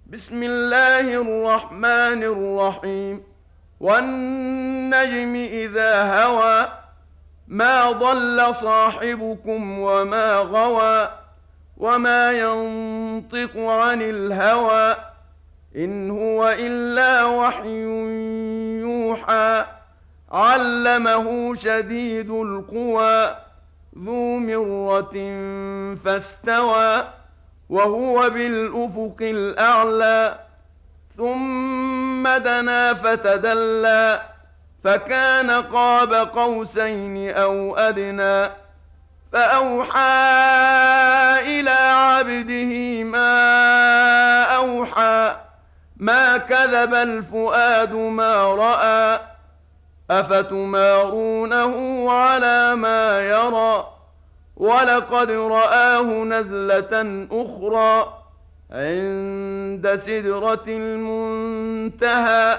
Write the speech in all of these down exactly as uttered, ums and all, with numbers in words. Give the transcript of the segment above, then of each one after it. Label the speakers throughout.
Speaker 1: بسم الله الرحمن الرحيم والنجم إذا هوى ما ضل صاحبكم وما غوى وما ينطق عن الهوى إن هو إلا وحي يوحى علمه شديد القوى ذو مرة فاستوى وهو بالأفق الأعلى ثم دنا فتدلى فكان قاب قوسين أو أدنى فأوحى إلى عبده ما أوحى ما كذب الفؤاد ما رأى أفتمارونه على ما يرى ولقد رآه نزلة أخرى عند سدرة المنتهى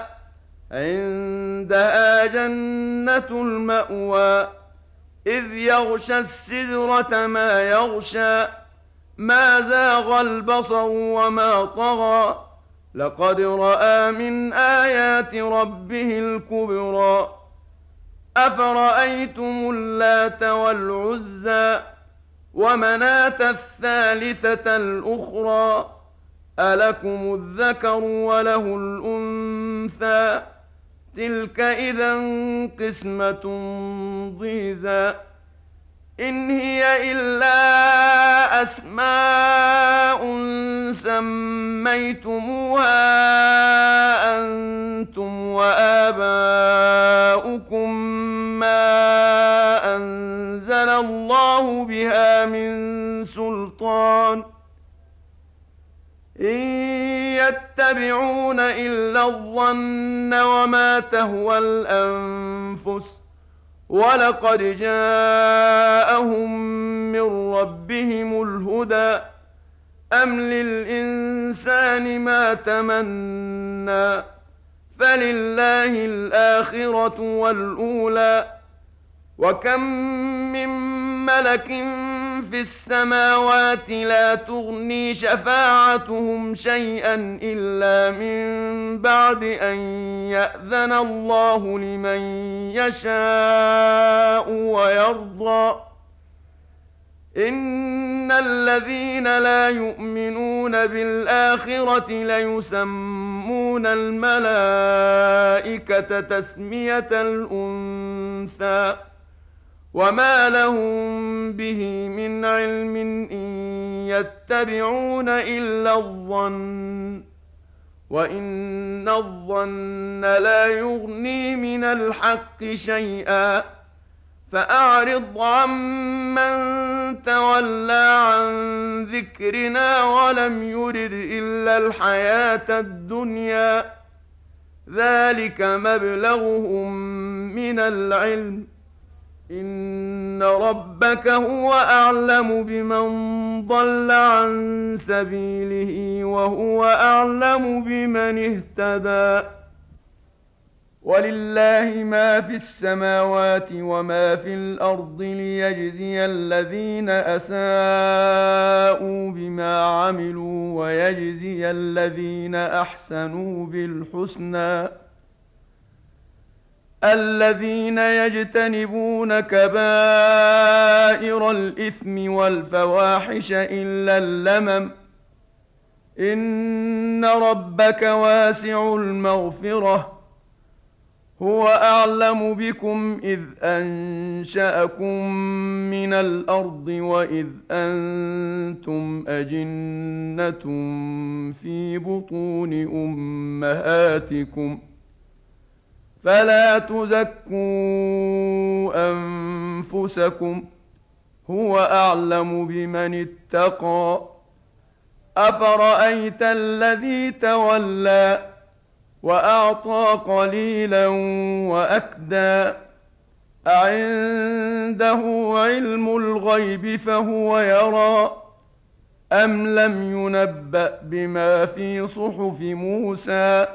Speaker 1: عندها جنة المأوى إذ يغشى السدرة ما يغشى ما زاغ البصر وما طغى لقد رأى من آيات ربه الكبرى أفرأيتم اللات والعزى ومناة الثالثة الأخرى ألكم الذكر وله الأنثى تلك إذا قسمة ضيزى إن هي إلا أسماء سميتموها أنتم وآباؤكم ما أنزل الله بها من سلطان إن يتبعون إلا الظن وما تهوى الأنفس ولقد جاءهم من ربهم الهدى أم للإنسان ما تمنى فلله الآخرة والأولى وكم من ملك في السماوات لا تغني شفاعتهم شيئا إلا من بعد أن يأذن الله لمن يشاء ويرضى إن الذين لا يؤمنون بالآخرة ليسمون الملائكة تسمية الأنثى وما لهم به من علم إن يتبعون إلا الظن وإن الظن لا يغني من الحق شيئا فأعرض عمن تولى عن ذكرنا ولم يرد إلا الحياة الدنيا ذلك مبلغهم من العلم إن ربك هو أعلم بمن ضل عن سبيله وهو أعلم بمن اهتدى ولله ما في السماوات وما في الأرض ليجزي الذين أساءوا بما عملوا ويجزي الذين أحسنوا بالحسنى الذين يجتنبون كبائر الإثم والفواحش إلا اللمم إن ربك واسع المغفرة هو أعلم بكم إذ أنشأكم من الأرض وإذ أنتم أجنة في بطون أمهاتكم فلا تزكوا أنفسكم هو أعلم بمن اتقى أفرأيت الذي تولى وأعطى قليلا وأكدى أعنده علم الغيب فهو يرى أم لم ينبأ بما في صحف موسى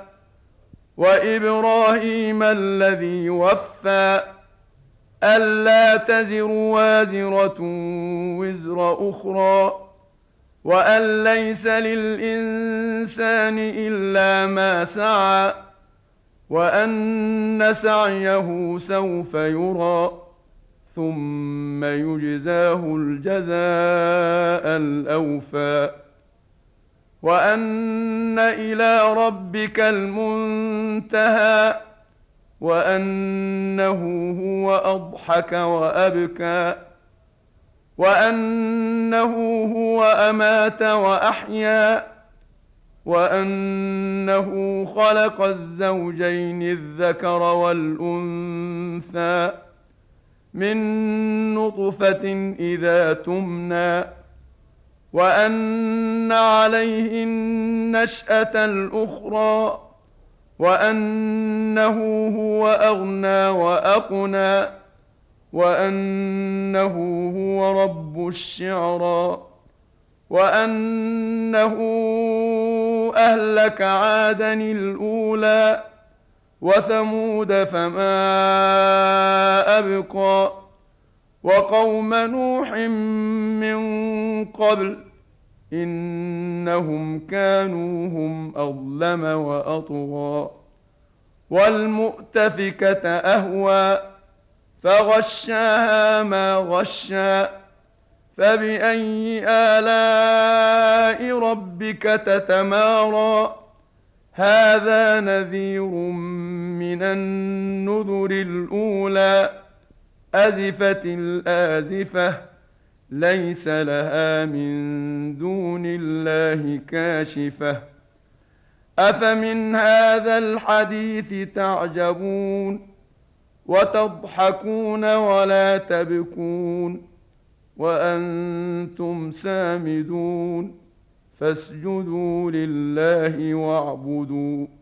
Speaker 1: وإبراهيم الذي وفى ألا تزر وازرة وزر أخرى وأن ليس للإنسان إلا ما سعى وأن سعيه سوف يرى ثم يجزاه الجزاء الأوفى وأن إلى ربك المنتهى وأنه هو أضحك وأبكى وأنه هو أمات وأحيا وأنه خلق الزوجين الذكر والأنثى من نطفة إذا تمنى وأن عليه النشأة الأخرى وأنه هو أغنى وأقنى وأنه هو رب الشعرى وأنه أهلك عادا الأولى وثمود فما أبقى وقوم نوح من قبل إنهم كانوا هم أظلم وأطغى والمؤتفكة أهوى فغشاها ما غشى فبأي آلاء ربك تتمارى هذا نذير من النذر الأولى أزفت الآزفة ليس لها من دون الله كاشفة أفمن هذا الحديث تعجبون وتضحكون ولا تبكون وأنتم سامدون فاسجدوا لله واعبدوا